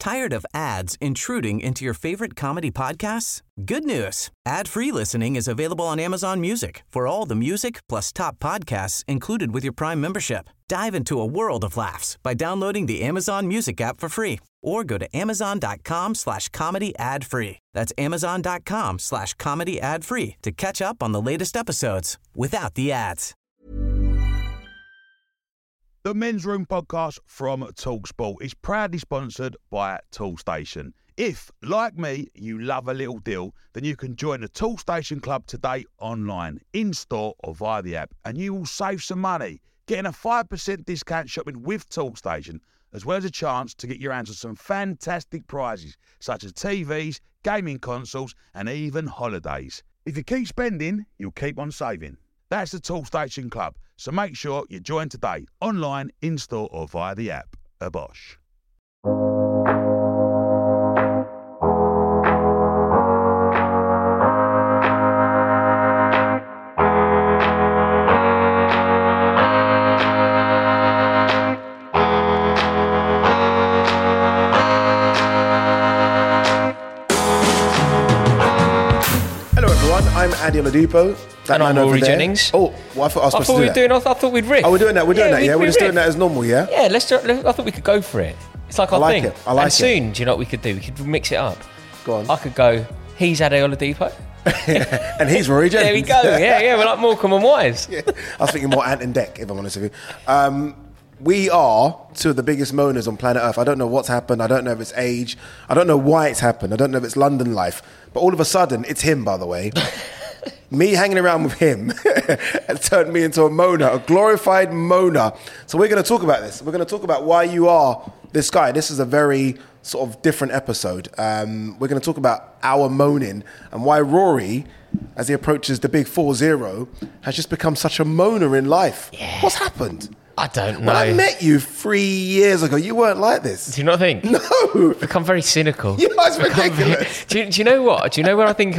Tired of ads intruding into your favorite comedy podcasts? Good news. Ad-free listening is available on Amazon Music for all the music plus top podcasts included with your Prime membership. Dive into a world of laughs by downloading the Amazon Music app for free or go to amazon.com/comedy ad-free. That's amazon.com/comedy ad-free to catch up on the latest episodes without the ads. The Men's Room podcast from TalkSport is proudly sponsored by Toolstation. If, like me, you love a little deal, then you can join the Toolstation Club today online, in-store or via the app, and you will save some money, getting a 5% discount shopping with Toolstation, as well as a chance to get your hands on some fantastic prizes, such as TVs, gaming consoles, and even holidays. If you keep spending, you'll keep on saving. That's the Toolstation Club, so make sure you join today, online, in-store or via the app. A Bosch. I'm Andy Oladipo. And I'm Rory Jennings. Oh, well, I thought I was supposed to do that. I thought we'd riff. Oh, we're doing that. We're just doing that as normal, yeah? Yeah, let's do, I thought we could go for it. It's like our thing. I like it. And soon, do you know what we could do? We could mix it up. Go on. I could go, he's Ade Oladipo. And he's Rory Jennings. There we go. Yeah, we're like Morecambe and Wise. Yeah. I was thinking more Ant and Dec, if I'm honest with you. We are two of the biggest moaners on planet Earth. I don't know what's happened. I don't know if it's age. I don't know why it's happened. I don't know if it's London life. But all of a sudden, it's him, by the way. Me hanging around with him has turned me into a moaner, a glorified moaner. So we're going to talk about this. We're going to talk about why you are this guy. This is a very sort of different episode. We're going to talk about our moaning and why Rory, as he approaches the big 4-0, has just become such a moaner in life. Yeah. What's happened? I don't know. When I met you 3 years ago, you weren't like this. Do you not think? No. I've become very cynical. Yeah, it's ridiculous. Do you know what? Do you know where I think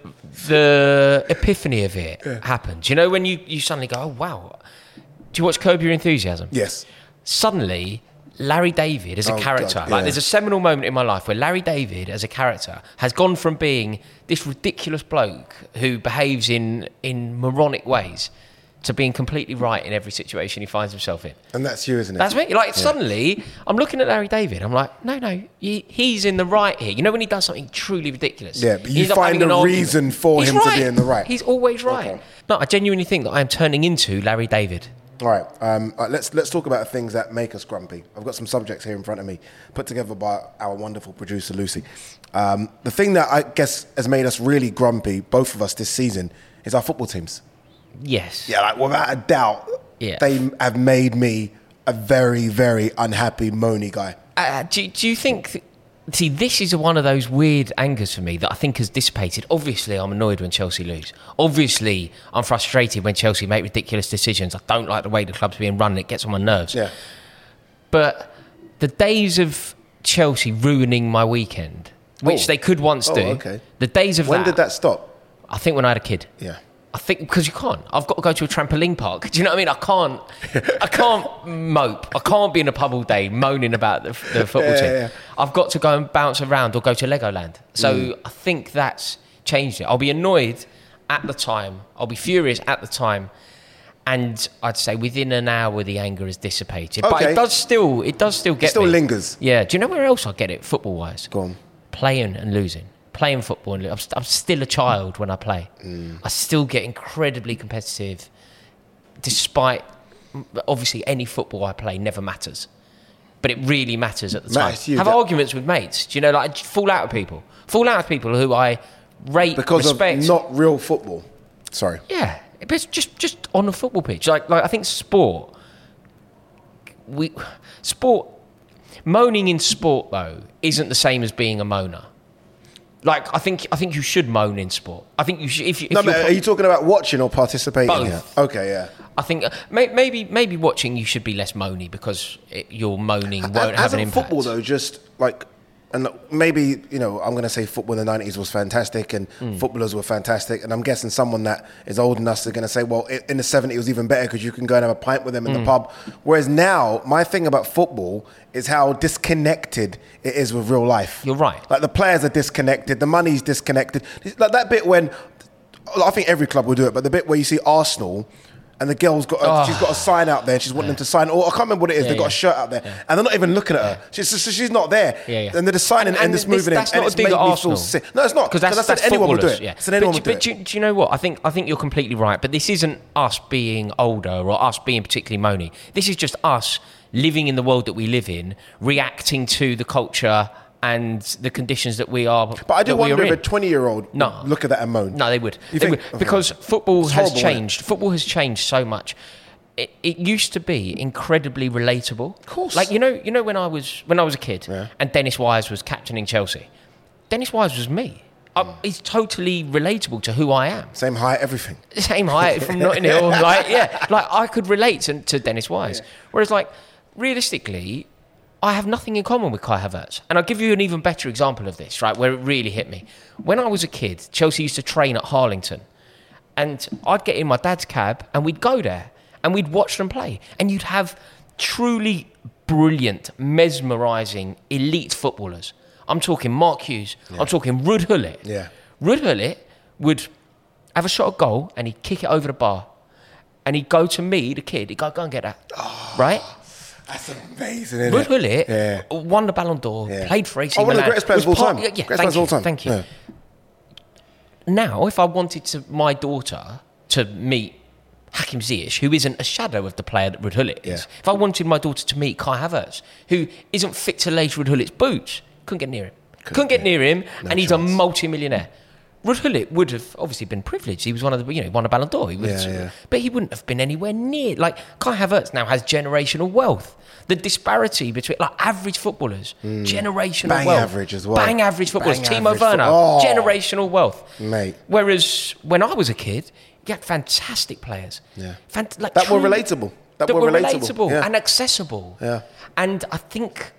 the epiphany of it happened? Do you know when you suddenly go, oh, wow. Do you watch Curb Your Enthusiasm? Yes. Suddenly, Larry David as a character, there's a seminal moment in my life where Larry David as a character has gone from being this ridiculous bloke who behaves in moronic ways to being completely right in every situation he finds himself in. And that's you, isn't it? That's me. Like, suddenly, I'm looking at Larry David, I'm like, no, he's in the right here. You know when he does something truly ridiculous? Yeah, but you find a reason for him to be in the right. He's always right. Okay. No, I genuinely think that I am turning into Larry David. All right, let's talk about things that make us grumpy. I've got some subjects here in front of me, put together by our wonderful producer, Lucy. The thing that I guess has made us really grumpy, both of us this season, is our football teams. Yes. Yeah, like without a doubt, they have made me a very, very unhappy, moany guy. Do you think... See, this is one of those weird angers for me that I think has dissipated. Obviously, I'm annoyed when Chelsea lose. Obviously, I'm frustrated when Chelsea make ridiculous decisions. I don't like the way the club's being run. It gets on my nerves. Yeah. But the days of Chelsea ruining my weekend, which they could once do, okay. The days of When did that stop? I think when I had a kid. Yeah. I think because you can't. I've got to go to a trampoline park. Do you know what I mean? I can't mope. I can't be in a pub all day moaning about the football team. Yeah. I've got to go and bounce around or go to Legoland. So I think that's changed it. I'll be annoyed at the time. I'll be furious at the time. And I'd say within an hour the anger is dissipated. Okay. But it does still get me. It still lingers. Yeah. Do you know where else I get it football-wise? Go on. Playing and losing. Playing football, and I'm still a child when I play. I still get incredibly competitive, despite obviously any football I play never matters, but it really matters at the time. Have arguments with mates. Do you know, like fall out with people who I rate, because respect. Of not real football. Sorry. Yeah, but it's just on a football pitch. Like I think moaning in sport though isn't the same as being a moaner. Like, I think you should moan in sport. I think you should. If are you talking about watching or participating? Both. Here? Okay, yeah. I think maybe watching you should be less moany because your moaning won't have an impact. Football though, just like and maybe, you know, I'm going to say football in the 90s was fantastic and footballers were fantastic. And I'm guessing someone that is old enough is going to say, well, in the 70s it was even better because you can go and have a pint with them in the pub. Whereas now, my thing about football is how disconnected it is with real life. You're right. Like, the players are disconnected, the money's disconnected. Like that bit when, I think every club will do it, but the bit where you see Arsenal and the girl's got she's got a sign out there and she's wanting them to sign, or I can't remember what it is, they've got a shirt out there and they're not even looking at her. She's not there. And they're just signing and just moving that's in. Not and a dig at Arsenal. No, it's not. Because that's anyone will do it. Yeah. But do you know what? I think you're completely right. But this isn't us being older or us being particularly moany. This is just us living in the world that we live in, reacting to the culture and the conditions that we are. But I do wonder if a 20-year-old look at that and moan. No, they would. They would. Because football It's has horrible, changed. Football has changed so much. It used to be incredibly relatable. Of course. Like, you know when I was a kid and Dennis Wise was captaining Chelsea. Dennis Wise was me. He's totally relatable to who I am. Same height, everything. Same height from Notting Hill. Like I could relate to Dennis Wise. Whereas, like, realistically, I have nothing in common with Kai Havertz. And I'll give you an even better example of this, right, where it really hit me. When I was a kid, Chelsea used to train at Harlington. And I'd get in my dad's cab and we'd go there and we'd watch them play. And you'd have truly brilliant, mesmerising, elite footballers. I'm talking Mark Hughes. I'm talking Ruud Gullit. Yeah. Ruud Gullit would have a shot at goal and he'd kick it over the bar. And he'd go to me, the kid, he'd go and get that. Right? That's amazing, isn't Ruud it? Gullit won the Ballon d'Or, played for AC One of the Milan. greatest players of all time. Thank you. Now, if I wanted my daughter to meet Hakim Ziyech, who isn't a shadow of the player that Ruud Gullit is, if I wanted my daughter to meet Kai Havertz, who isn't fit to lace Ruud Gullit's boots, couldn't get near him. Couldn't get near him, and he's a multi-millionaire. Ruud Gullit would have obviously been privileged. He was one of the, won a Ballon d'Or. But he wouldn't have been anywhere near. Like, Kai Havertz now has generational wealth. The disparity between, like, average footballers, generational Bang wealth. average as well. Bang average footballers. Bang Timo average Werner, generational wealth. Mate. Whereas when I was a kid, you had fantastic players. Yeah. Like, that were relatable. That were relatable and accessible. Yeah. And I think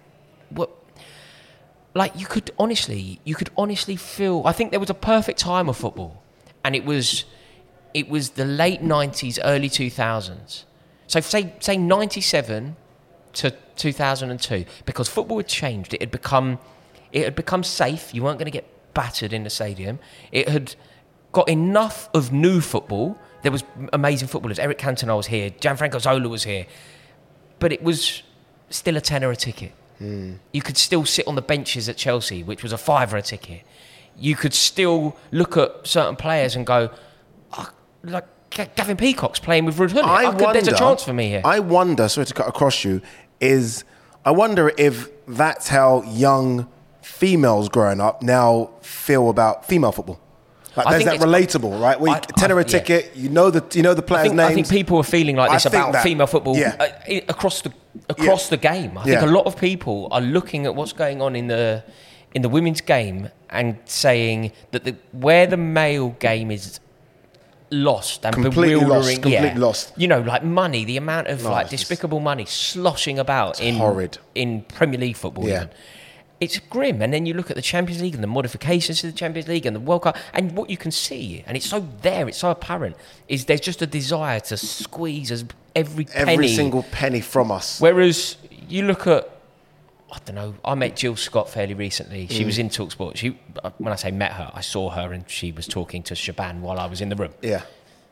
like you could honestly feel. I think there was a perfect time of football, and it was the late 90s, early 2000s. So say 97 to 2002, because football had changed. It had become safe. You weren't going to get battered in the stadium. It had got enough of new football. There was amazing footballers. Eric Cantona was here. Gianfranco Zola was here, but it was still a tenner a ticket. You could still sit on the benches at Chelsea, which was a £5 a ticket. You could still look at certain players and go, like Gavin Peacock's playing with Ruud Gullit. There's a chance for me here. I wonder, sorry to cut across you, I wonder if that's how young females growing up now feel about female football. Like, there's that relatable, right? Tenner a ticket, you know the players' names. I think people are feeling like this about female football across the game. I think a lot of people are looking at what's going on in the women's game and saying that where the male game is lost and completely bewildering, lost. You know, like money, the amount of despicable money sloshing about in Premier League football. Yeah. Even. It's grim. And then you look at the Champions League and the modifications to the Champions League and the World Cup, and what you can see, and it's so apparent, is there's just a desire to squeeze every single penny from us. Whereas you look at, I don't know, I met Jill Scott fairly recently. She was in TalkSport. When I say met her, I saw her and she was talking to Shaban while I was in the room. Yeah.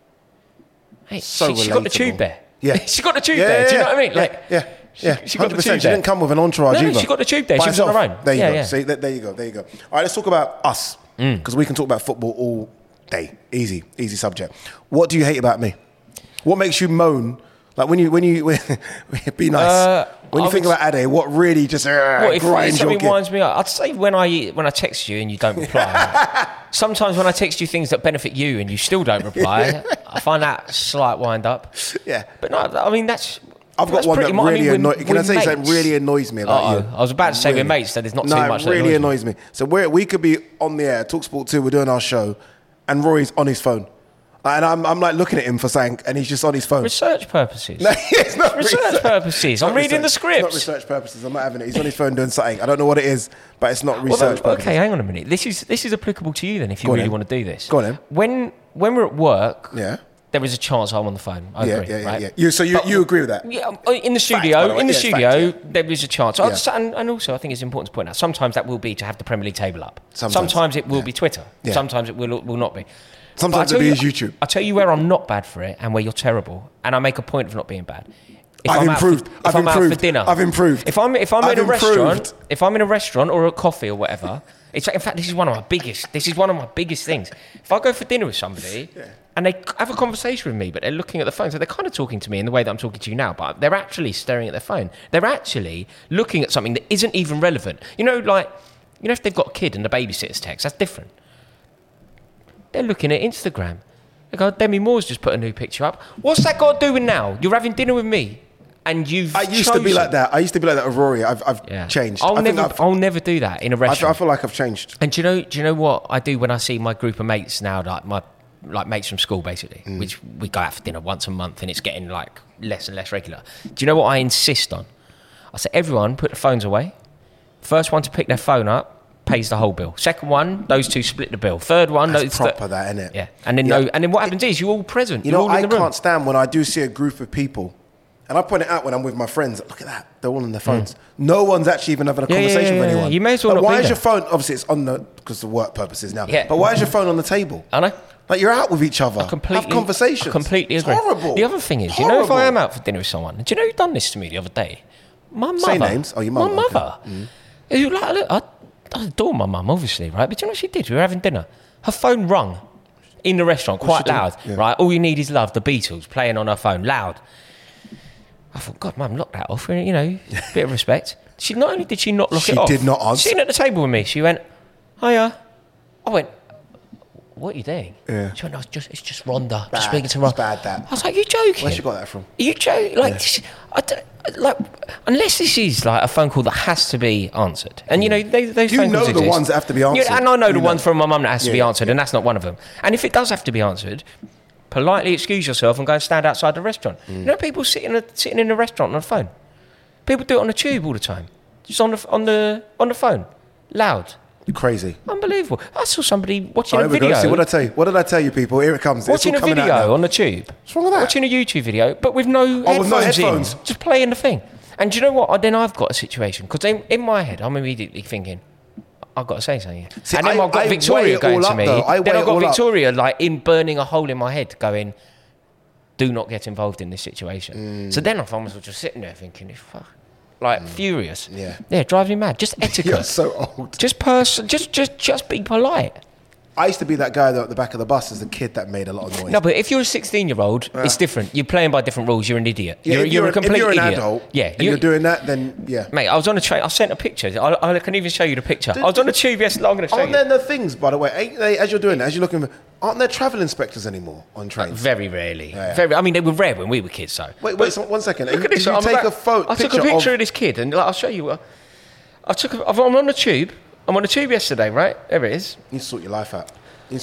Hey, she got the tube there. Yeah. She got the tube there. Do you know what I mean? She got 100%. She didn't come with an entourage either. She got the tube there. She was on her own. There you go. See, there you go. All right, let's talk about us, because we can talk about football all day. Easy subject. What do you hate about me? What makes you moan? Like when you be nice. When you think about Ade, what really just grinds your gears? Something winds me up. I'd say when I text you and you don't reply. Sometimes when I text you things that benefit you and you still don't reply, I find that slight wind up. Yeah. But no, I mean that's. I've got one that really annoys. Can I say something really annoys me about you? I was about to say we're mates, so there's not too much. No, it really annoys me. So we could be on the air, TalkSport 2, we're doing our show, and Rory's on his phone. And I'm like looking at him for something, and he's just on his phone. Research purposes. No, it's not research purposes. I'm reading the scripts. It's not research purposes. I'm not having it. He's on his phone doing something. I don't know what it is, but it's not research purposes. Okay, hang on a minute. This is applicable to you then, if you really want to do this. Go on then. When we're at work, there is a chance I'm on the phone. I agree, right? You agree with that? Yeah, in the studio. There is a chance. And also, I think it's important to point out. Sometimes that will be to have the Premier League table up. Sometimes it will be Twitter. Yeah. Sometimes it will not be. Sometimes it'll be his YouTube. I'll tell you where I'm not bad for it and where you're terrible. And I make a point of not being bad. I've improved. If I'm out for dinner. I've improved. If I'm in a restaurant, or a coffee or whatever, in fact, this is one of my biggest things. If I go for dinner with somebody and they have a conversation with me, but they're looking at the phone, so they're kind of talking to me in the way that I'm talking to you now, but they're actually staring at their phone. They're actually looking at something that isn't even relevant. If they've got a kid and the babysitter's text, that's different. They're looking at Instagram. They go, Demi Moore's just put a new picture up. What's that got to do with now? You're having dinner with me, and I used to be like that. With Rory. I've changed. I'll never do that in a restaurant. I feel like I've changed. And do you know what I do when I see my group of mates now, like mates from school, basically, which we go out for dinner once a month, and it's getting like less and less regular. Do you know what I insist on? I say, everyone put their phones away. First one to pick their phone up pays the whole bill. Second one, those two split the bill. Third one, that's proper, that, isn't it? Yeah. And then what happens is you're all present. I can't stand when I do see a group of people, and I point it out when I'm with my friends. Look at that, they're all on their phones. No one's actually even having a conversation with anyone. You may as well. Why is your phone? Obviously, it's on because of work purposes now. Yeah. But why is your phone on the table? I know. Like, you're out with each other. Have conversations. I completely agree. It's horrible. The other thing is, if I am out for dinner with someone, do you know who done this to me the other day? My mother. Say names. Oh, your mum. My mother. I adore my mum, obviously, right? But do you know what she did? We were having dinner. Her phone rung in the restaurant, quite loud, right? All You Need Is Love, the Beatles, playing on her phone, loud. I thought, God, Mum, lock that off. Bit of respect. Not only did she not lock it off. She did not answer. Sitting at the table with me, she went, hiya. I went, what are you doing? Yeah. She went, no, it's just Rhonda. Just speaking to Rhonda. It's bad, that. I was like, you joking? Where'd she got that from? Are you joking? Unless this is like a phone call that has to be answered. And those phone calls exist. The ones that have to be answered. And I know the ones from my mum that has to be answered, and that's not one of them. And if it does have to be answered, politely excuse yourself and go and stand outside the restaurant. People sitting in a restaurant on the phone. People do it on the tube all the time. Just on the phone. Loud. Crazy. Unbelievable. I saw somebody watching a video. See, what did I tell you, people? Here it comes. Watching a video on the tube. What's wrong with that? Watching a YouTube video, but with no headphones in. Just playing the thing. And do you know what? Then I've got a situation. Because in my head, I'm immediately thinking, I've got to say something here. See, and then I've got Victoria going to me. Then I've got Victoria burning a hole in my head going, do not get involved in this situation. So then I find myself just sitting there thinking, fuck. Furious. Yeah, it drives me mad. Just etiquette. You're so old. Just be polite. I used to be that guy at the back of the bus as a kid that made a lot of noise. No, but if you're a 16-year-old, it's different. You're playing by different rules. You're an idiot. Yeah, you're a complete idiot. If you're an adult, and you're doing that, then yeah. Mate, I was on a train. I sent a picture. I can even show you the picture. I was on a tube yesterday. I'm going to show you. Aren't there the things, by the way, ain't they, as you're doing that, as you're looking, aren't there travel inspectors anymore on trains? Very rarely. Very. I mean, they were rare when we were kids, so. Wait, 1 second. Look at this. I took a picture of this kid, and I'll show you. I'm on the tube. I'm on the tube yesterday, right? There it is. You need to sort your life out.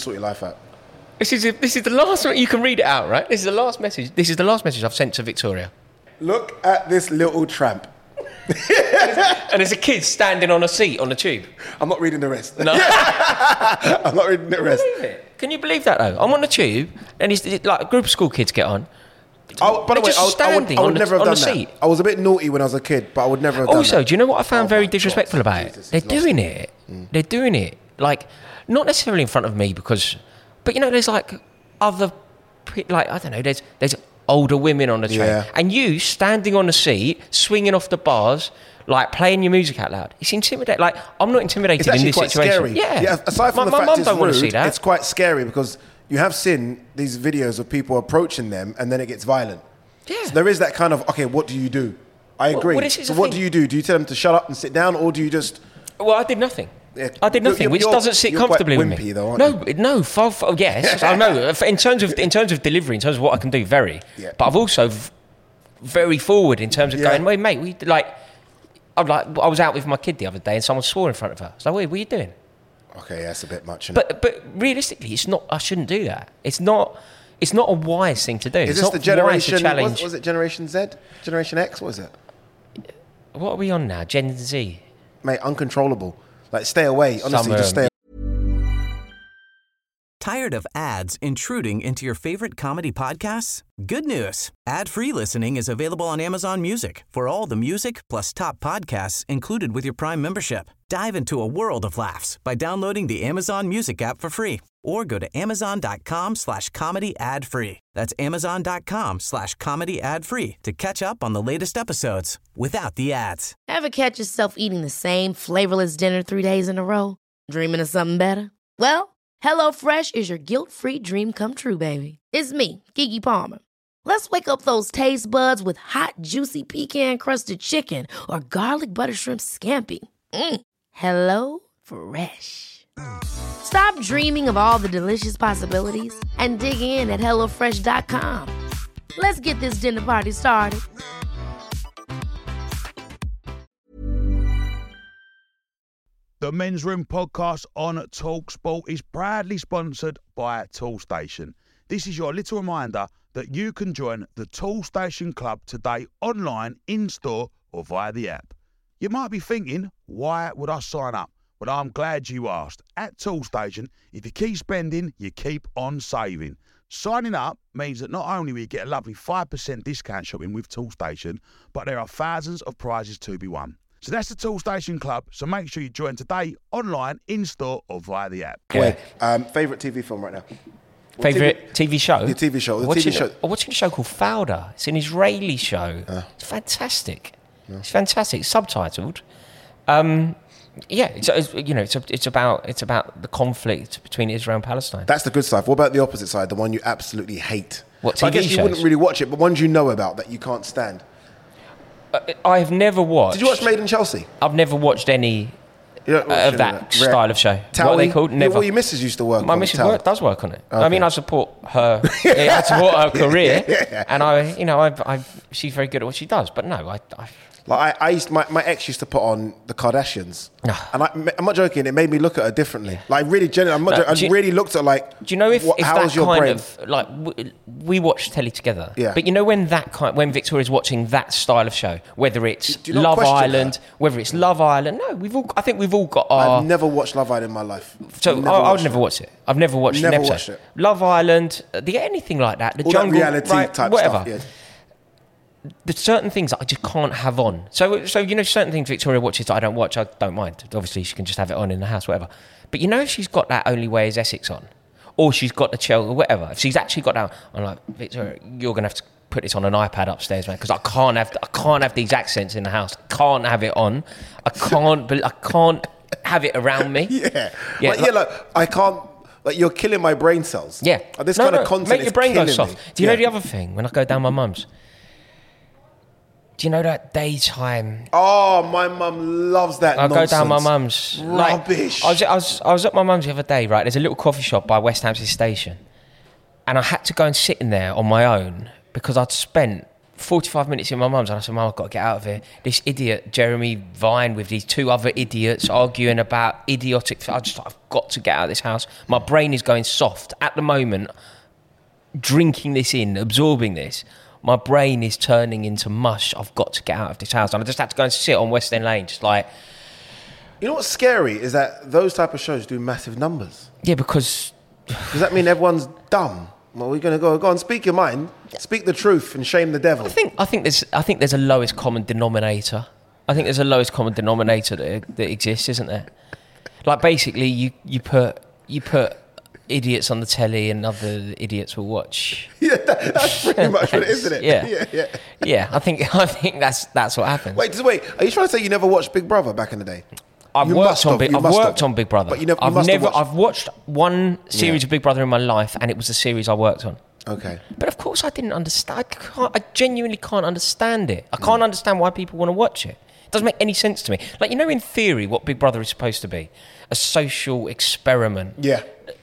This is the last one. You can read it out, right? This is the last message. This is the last message I've sent to Victoria. Look at this little tramp. And there's a kid standing on a seat on the tube. I'm not reading the rest. No. I'm not reading the rest. Can you believe that, though? I'm on the tube, and it's like a group of school kids get on. By the way, I would never have done that. I was a bit naughty when I was a kid, but I would never have done that. Also, do you know what I found very disrespectful about it? They're doing it. They're doing it. Not necessarily in front of me but there's other, I don't know, there's older women on the train. And you standing on the seat, swinging off the bars, playing your music out loud. It's intimidating. I'm not intimidated in this situation. Scary. Yeah. Aside from the fact it's rude, it's quite scary because you have seen these videos of people approaching them and then it gets violent. Yeah. So there is that kind of, okay, what do you do? I agree. So what do you do? Do you tell them to shut up and sit down, or do you just... Well, I did nothing. Yeah. I did nothing, which doesn't sit comfortably with me. Though, aren't you? No, yes, I know. In terms of delivery, in terms of what I can do, very. Yeah. But I've also very forward in terms of going, wait, mate, I was out with my kid the other day and someone swore in front of her. I was like, wait, what are you doing? Okay, that's a bit much. But realistically, it's not. I shouldn't do that. It's not. It's not a wise thing to do. Is It's this not the generation? wise to challenge. Was it Generation Z? Generation X? What is it? What are we on now? Gen Z? Mate, uncontrollable. Like, stay away. Honestly, Summer. just stay. Tired of ads intruding into your favorite comedy podcasts? Good news. Ad-free listening is available on Amazon Music for all the music plus top podcasts included with your Prime membership. Dive into a world of laughs by downloading the Amazon Music app for free or go to amazon.com/comedy ad-free. That's amazon.com/comedy ad-free to catch up on the latest episodes without the ads. Ever catch yourself eating the same flavorless dinner 3 days in a row? Dreaming of something better? Well, HelloFresh is your guilt-free dream come true, baby. It's me, Keke Palmer. Let's wake up those taste buds with hot, juicy pecan-crusted chicken or garlic butter shrimp scampi. Hello Fresh. Stop dreaming of all the delicious possibilities and dig in at HelloFresh.com. Let's get this dinner party started. The Men's Room podcast on TalkSport is proudly sponsored by Toolstation. This is your little reminder that you can join the Toolstation Club today online, in-store or via the app. You might be thinking, why would I sign up? But I'm glad you asked. At Toolstation, if you keep spending, you keep on saving. Signing up means that not only will you get a lovely 5% discount shopping with Toolstation, but there are thousands of prizes to be won. So that's the Toolstation Club, so make sure you join today, online, in-store or via the app. Wait, favourite TV film right now? Favourite TV show? Your TV show. I'm watching a show called Fauda. It's an Israeli show. It's fantastic. It's fantastic. It's subtitled. It's about the conflict between Israel and Palestine. That's the good stuff. What about the opposite side, the one you absolutely hate? What So I TV guess you shows? wouldn't really watch it, but ones you know about that you can't stand. I have never watched. Did you watch Made in Chelsea? I've never watched any You don't watch of any that style of show. What are they called? Never. Well, your missus used to work My on missus Tower. does work on it. Okay. I mean, I support her. I support her career, and she's very good at what she does. But no, Like I used, my ex used to put on the Kardashians, and I'm not joking. It made me look at her differently. Like really, genuinely, I'm not joking. I really looked at like. Do you know if how's that your kind brain? of like we watch telly together? Yeah. But you know when Victoria's watching that style of show, whether it's Do you not Love question Island, that? whether it's Love Island, no, I think we've all got our. I've never watched Love Island in my life. So I would never watch it. I've never watched Never an episode. watched it. Love Island, anything like that. The All Jungle, that reality type whatever. stuff. Yeah. There's certain things that I just can't have on. So certain things Victoria watches that I don't watch, I don't mind. Obviously, she can just have it on in the house, whatever. But if she's got that Only Way Is Essex on, or she's got the Chelsea, or whatever, if she's actually got that, I'm like, Victoria, you're gonna have to put this on an iPad upstairs, man, because I can't have these accents in the house. I can't have it on. I can't have it around me. Like I can't. Like you're killing my brain cells. Yeah. Like, this kind of content make your brain is go killing soft. me. Do you know the other thing? When I go down my mum's, do you know that daytime? Oh, my mum loves that. I nonsense. go down my mum's. Rubbish. I was at my mum's the other day, right? There's a little coffee shop by West Hampstead Station. And I had to go and sit in there on my own because I'd spent 45 minutes in my mum's. And I said, Mum, I've got to get out of here. This idiot, Jeremy Vine, with these two other idiots arguing about idiotic... I've got to get out of this house. My brain is going soft. At the moment, drinking this in, absorbing this... My brain is turning into mush. I've got to get out of this house. And I just had to go and sit on West End Lane, just like... You know what's scary is that those type of shows do massive numbers. Yeah, because... Does that mean everyone's dumb? Well, we're going to go on, speak your mind, speak the truth and shame the devil. I think there's a lowest common denominator. I think there's a lowest common denominator that exists, isn't there? Like, basically, you put idiots on the telly and other idiots will watch. Yeah, that's pretty much what it is, isn't it? Yeah. I think that's what happens. Wait, are you trying to say you never watched Big Brother back in the day? I've worked on Big Brother. But I've watched one series of Big Brother in my life, and it was the series I worked on. Okay. But of course I didn't understand. I genuinely can't understand it. I can't understand why people want to watch it. It doesn't make any sense to me. Like, in theory, what Big Brother is supposed to be, a social experiment. Yeah.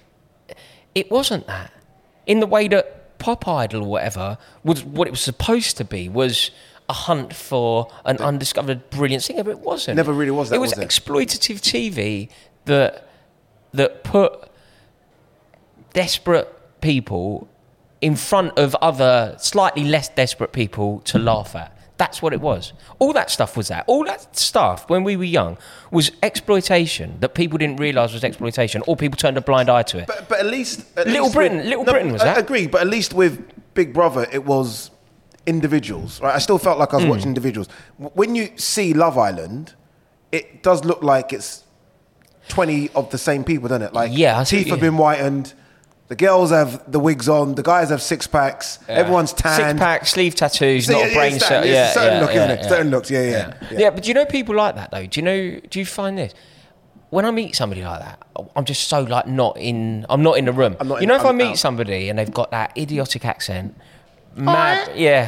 It wasn't that. In the way that Pop Idol or whatever was what it was supposed to be, was a hunt for an undiscovered brilliant singer, but it wasn't. Never really was that, It was exploitative TV that put desperate people in front of other slightly less desperate people to laugh at. That's what it was. All that stuff was that. All that stuff, when we were young, was exploitation that people didn't realise was exploitation, or people turned a blind eye to it. But at least... Little Britain was that. I agree, but at least with Big Brother, it was individuals. Right? I still felt like I was watching individuals. When you see Love Island, it does look like it's 20 of the same people, doesn't it? Like, teeth have been whitened... The girls have the wigs on. The guys have six packs. Yeah. Everyone's tanned. 6 pack, sleeve tattoos, not a brain cell. Certain look, isn't it? Certain looks. Yeah. But do you know people like that though? Do you find this? When I meet somebody like that, I'm just so like I'm not in the room. If I meet somebody and they've got that idiotic accent, mad,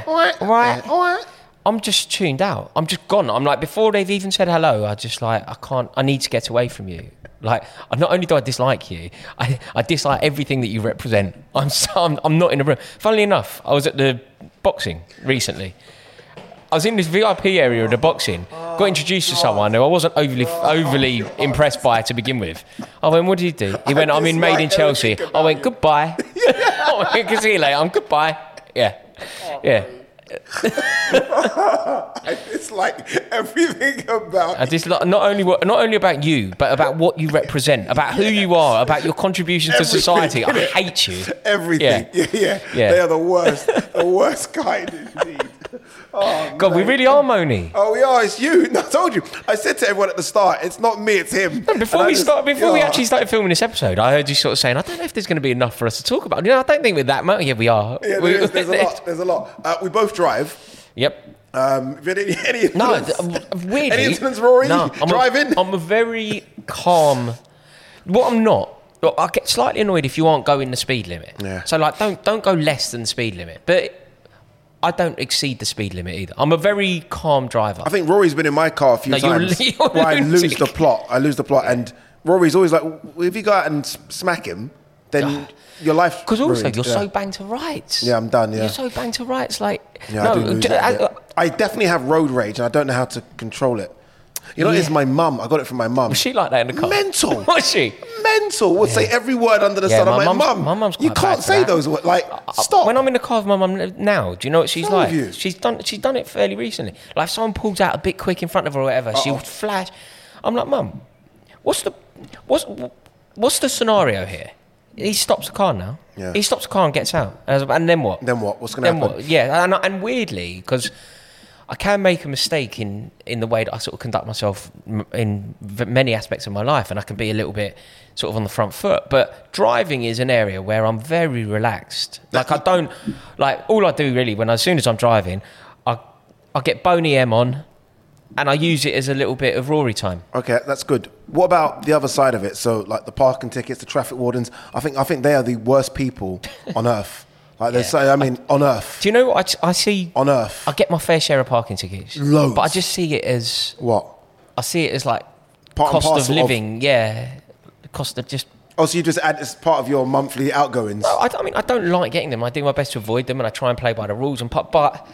I'm just tuned out. I'm just gone. I'm like, before they've even said hello, I need to get away from you. Like, not only do I dislike you, I dislike everything that you represent. I'm not in the room. Funnily enough, I was at the boxing recently. I was in this VIP area of the boxing, got introduced to someone who I wasn't overly impressed by to begin with. I went, what did he do? He went, I'm in Made in Chelsea. I went, goodbye. I went, can see you later. I'm goodbye. Yeah. It's like everything about I dislike not only about you, but about what you represent, about who you are, about your contributions to society. I hate you. Everything. Yeah. They are the worst kind indeed. Oh, God, we really are Moni. Oh, we are. It's you. I told you. I said to everyone at the start, it's not me, it's him. Before we actually started filming this episode, I heard you sort of saying, I don't know if there's going to be enough for us to talk about. I don't think we're that much. Yeah, we are. Yeah, there's a lot. We both drive. Yep. Have you had any incidents? Weirdly, any incidents, Rory? No, driving? I'm a very calm. What I'm not. Look, I get slightly annoyed if you aren't going the speed limit. Yeah. So like, don't go less than the speed limit. But I don't exceed the speed limit either. I'm a very calm driver. I think Rory's been in my car a few times where I lose the plot, and Rory's always like, well, if you go out and smack him, then your life. Because also you're so bang to rights. Yeah, I'm done. Yeah, you're so bang to rights. Like, I definitely have road rage, and I don't know how to control it. You know, it's my mum. I got it from my mum. Was she like that in the car? Mental. Was she? Mental. Would say every word under the sun. I'm like, Mum, my mum's quite you can't say those words. Like, stop. When I'm in the car with my mum now, do you know what she's like? You? She's done it fairly recently. Like, if someone pulls out a bit quick in front of her or whatever, she'll flash. I'm like, Mum, what's the scenario here? He stops the car now. Yeah. He stops the car and gets out. And then what? Then what? What's going to happen? What? Yeah, and weirdly, because I can make a mistake in the way that I sort of conduct myself in many aspects of my life, and I can be a little bit sort of on the front foot. But driving is an area where I'm very relaxed. Like, I don't, like, all I do really as soon as I'm driving, I get Boney M on, and I use it as a little bit of Rory time. Okay, that's good. What about the other side of it? So, like the parking tickets, the traffic wardens. I think they are the worst people on earth. Like on earth. Do you know what I see? On earth. I get my fair share of parking tickets. Loads. But I just see it as... What? I see it as like cost of living, The cost of just... Oh, so you just add as part of your monthly outgoings? No, I mean, I don't like getting them. I do my best to avoid them, and I try and play by the rules. But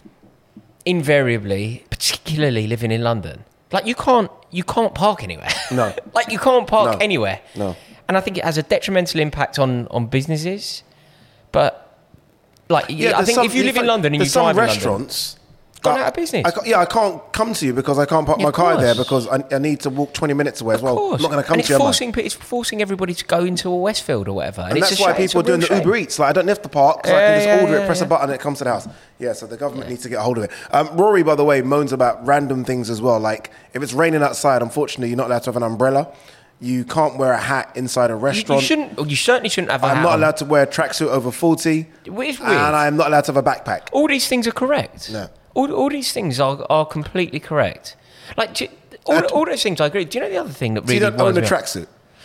invariably, particularly living in London, like you can't park anywhere. No. Like you can't park anywhere. No. And I think it has a detrimental impact on businesses. But like, I think if you live in London and you drive in London, restaurants gone out of business. I can't come to you because I can't park my car there because I need to walk 20 minutes away as well. I'm not going to come to you. It's forcing everybody to go into a Westfield or whatever. And that's why people are doing the Uber Eats. Like, I don't have to park, so I can just order it, press a button, and it comes to the house. Yeah, so the government needs to get a hold of it. Rory, by the way, moans about random things as well. Like, if it's raining outside, unfortunately, you're not allowed to have an umbrella. You can't wear a hat inside a restaurant. You certainly shouldn't have a hat. I'm not allowed to wear a tracksuit over 40. It's weird. And I'm not allowed to have a backpack. All these things are correct. No. All these things are completely correct. Like, all those things I agree. Do you know the other thing that really... So you don't own a tracksuit?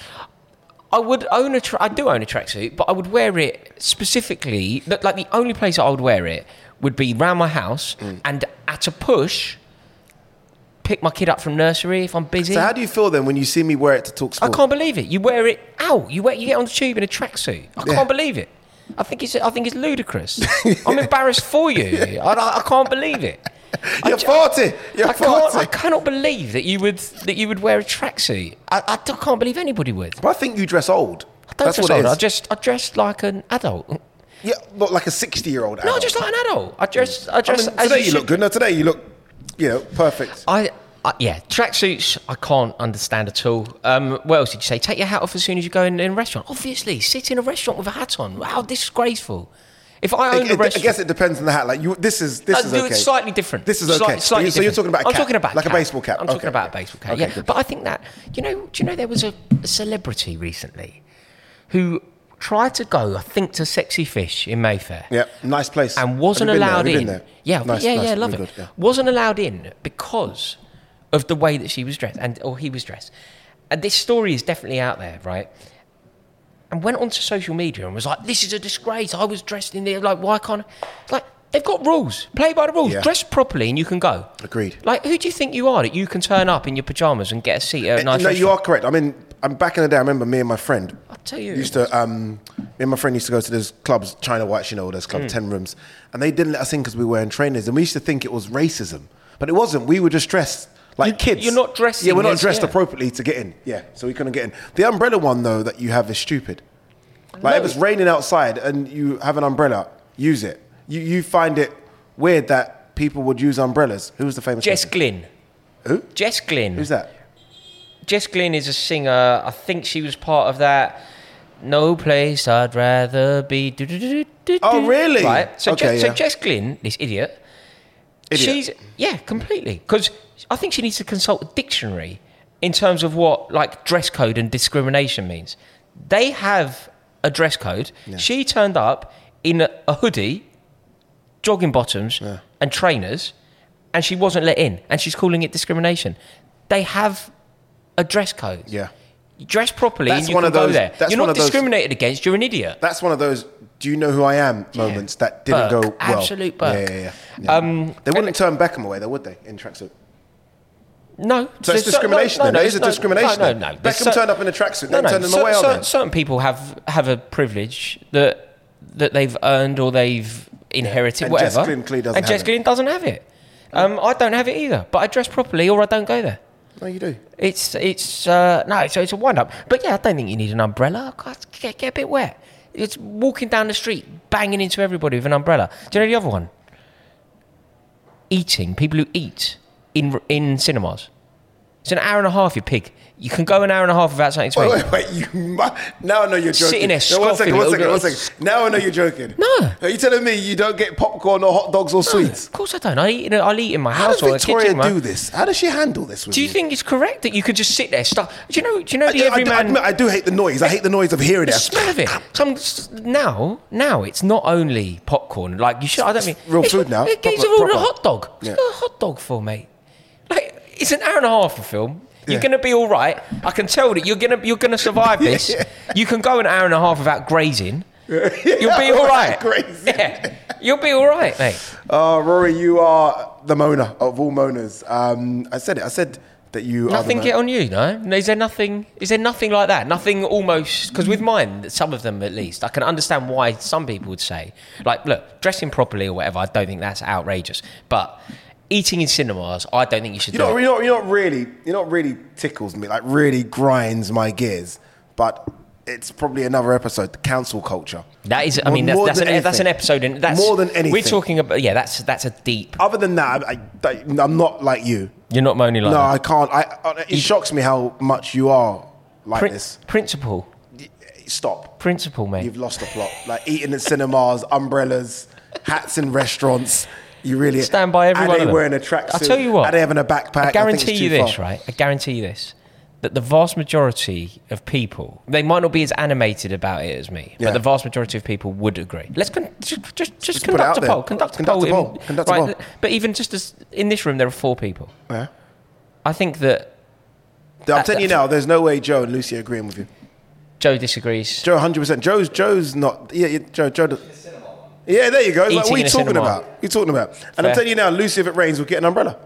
I do own a tracksuit, but I would wear it specifically... Like, the only place I would wear it would be round my house and at a push... pick my kid up from nursery if I'm busy. So how do you feel then when you see me wear it to talk sport? I can't believe it. You wear it out. You get on the tube in a tracksuit. I can't believe it. I think it's ludicrous. I'm embarrassed for you. I can't believe it. You're 40. I cannot believe that you would wear a tracksuit. I can't believe anybody would. But I think you dress old. I don't dress old. I dress like an adult. Yeah, not like a 60-year-old adult. No, just like an adult. I dress. Today you look good. No, today you look, perfect. Yeah, tracksuits I can't understand at all. What else did you say? Take your hat off as soon as you go in a restaurant. Obviously, sit in a restaurant with a hat on. How disgraceful. If I owned a restaurant... I guess it depends on the hat. Like this is okay. It's slightly different. This is okay. Slightly so you're talking about a cap. I'm talking about like a baseball cap. I'm talking about a baseball cap, yeah. Good. But I think that, do you know there was a celebrity recently who tried to go, I think, to Sexy Fish in Mayfair. Yeah, nice place. And wasn't allowed in. There? Yeah, nice, love it. Good, yeah. Wasn't allowed in because of the way that she was dressed, or he was dressed. And this story is definitely out there, right? And went onto social media and was like, this is a disgrace. I was dressed in there. Like, why can't I? It's like, they've got rules. Play by the rules. Yeah. Dress properly and you can go. Agreed. Like, who do you think you are that you can turn up in your pyjamas and get a seat at a nice restaurant? You are correct. I mean, I'm back in the day. I remember me and my friend. I'll tell you. Me and my friend used to go to those clubs, China White, those clubs, 10 rooms. And they didn't let us in because we were wearing trainers. And we used to think it was racism. But it wasn't. We were just dressed like kids. You're not dressing. Yeah, we're not dressed appropriately to get in. Yeah, so we couldn't get in. The umbrella one, though, that you have is stupid. Like, if it's raining outside and you have an umbrella, use it. You find it weird that people would use umbrellas. Who was the famous Jess person? Glynn. Who? Jess Glynn. Who's that? Jess Glynn is a singer. I think she was part of that No Place I'd Rather Be. Oh, really? Right. So, okay, so Jess Glynn, this idiot. She's, completely. Because I think she needs to consult a dictionary in terms of what, like, dress code and discrimination means. They have a dress code. Yeah. She turned up in a hoodie, jogging bottoms, and trainers, and she wasn't let in, and she's calling it discrimination. They have a dress code. Yeah. You dress properly and you can go there. You're not discriminated against, you're an idiot. That's one of those do you know who I am moments that didn't go well. Absolute Burke. Yeah. They wouldn't turn Beckham away though, would they, in tracksuit? No. So it's discrimination then. It is a discrimination. No. Beckham turned up in a tracksuit, they turned him away on them. Certain people have a privilege that they've earned or they've inherited, and whatever. Jess Glynn doesn't have it. I don't have it either, but I dress properly or I don't go there. No, you do. It's a wind up. But yeah, I don't think you need an umbrella. God, get a bit wet. It's walking down the street, banging into everybody with an umbrella. Do you know the other one? Eating. People who eat in cinemas. It's an hour and a half, you pig. You can go an hour and a half without something to eat. Wait. Now I know you're joking. Sitting there scoffing. One second. Now I know you're joking. No. Are you telling me you don't get popcorn or hot dogs or sweets? Of course I don't. I'll eat in my house or a kitchen. How does Victoria do this? How does she handle this with Do you think it's correct that you could just sit there, stuff? Do you know the everyman... I do hate the noise. I hate the noise of hearing it. The smell of it. Now it's not only popcorn. Like, you should... I don't mean... Real food now. It's a hot dog. What's a hot dog for, mate? Like, it's an hour and a half of film. You're going to be all right. I can tell that you're going to survive this. You can go an hour and a half without grazing. You'll be all right. Yeah. You'll be all right, mate. Rory, you are the moaner of all moaners. I said it. I said that you nothing are get on you, no? Is there nothing like that? Nothing almost... Because with mine, some of them at least, I can understand why some people would say, like, look, dressing properly or whatever, I don't think that's outrageous. But... eating in cinemas, I don't think you should do it. You're not really tickles me, like really grinds my gears, but it's probably another episode, the council culture. That is, I mean, that's an episode. That's more than anything. We're talking about, that's a deep... Other than that, I'm not like you. You're not moaning like that? No, I can't. It shocks me how much you are like this. Principle. Stop. Principle, mate. You've lost the plot. Like eating in cinemas, umbrellas, hats in restaurants... You really stand by every one of them. Are they wearing a tracksuit? I'll tell you what. Are they having a backpack? I guarantee you this, right? I guarantee you this. That the vast majority of people, they might not be as animated about it as me, but the vast majority of people would agree. Let's just conduct a poll. Conduct a poll. But even just as in this room, there are 4 people. Yeah. I think that... I'm telling you now, there's no way Joe and Lucy are agreeing with you. Joe disagrees. Joe 100%. Joe's not... Yeah, Joe... Yeah, there you go. Like, what are you talking about? And I'm telling you now, Lucy, if it rains, we'll get an umbrella.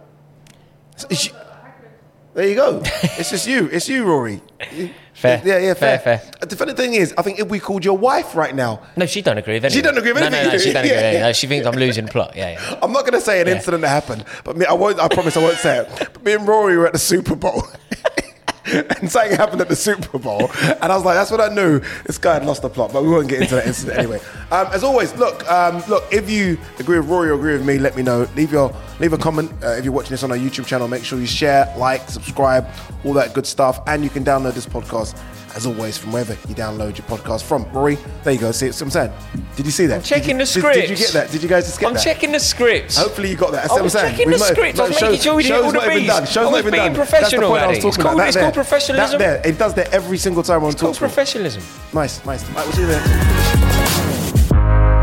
There you go. It's just you. It's you, Rory. Fair. Yeah, fair. The funny thing is, I think if we called your wife right now... No, she don't agree with anything. She don't agree with anything. No, she don't agree with anything. No, she thinks I'm losing the plot. Yeah. I'm not going to say an incident that happened, but I promise I won't say it. But me and Rory were at the Super Bowl. and something happened at the Super Bowl, and I was like, that's when I knew this guy had lost the plot. But we won't get into that incident anyway. As always, look, if you agree with Rory or agree with me, let me know. Leave a comment if you're watching this on our YouTube channel. Make sure you share, like, subscribe, all that good stuff, and you can download this podcast as always from wherever you download your podcast from. Rory, there you go. See what I'm saying? Did you see that? I'm checking the scripts. Did you get that? Did you guys just get that? I'm checking the scripts. Hopefully you got that. That's I what I'm was saying. checking the scripts. I was making sure we did all the beats. I was being professional. It's called professionalism. That there. It does that every single time on Talksport. It's called professionalism. Nice. All right, we'll see you there.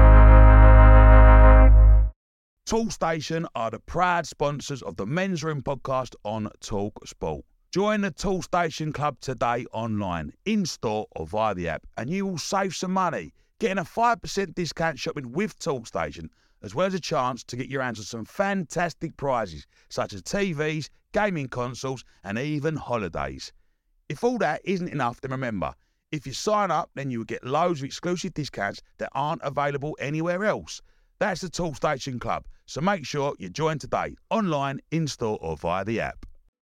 Tool Station are the proud sponsors of the Men's Room podcast on Talksport. Join the Tool Station Club today online, in-store or via the app, and you will save some money, getting a 5% discount shopping with Tool Station, as well as a chance to get your hands on some fantastic prizes, such as TVs, gaming consoles, and even holidays. If all that isn't enough, then remember, if you sign up, then you will get loads of exclusive discounts that aren't available anywhere else. That's the Tool Station Club, so make sure you join today, online, in-store or via the app.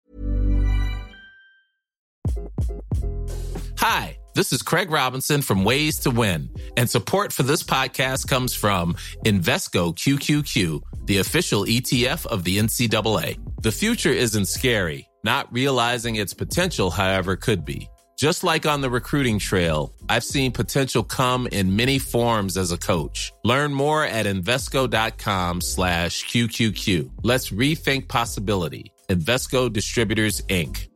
Hi, this is Craig Robinson from Ways to Win, and support for this podcast comes from Invesco QQQ, the official ETF of the NCAA. The future isn't scary. Not realizing its potential, however, could be. Just like on the recruiting trail, I've seen potential come in many forms as a coach. Learn more at Invesco.com/QQQ. Let's rethink possibility. Invesco Distributors, Inc.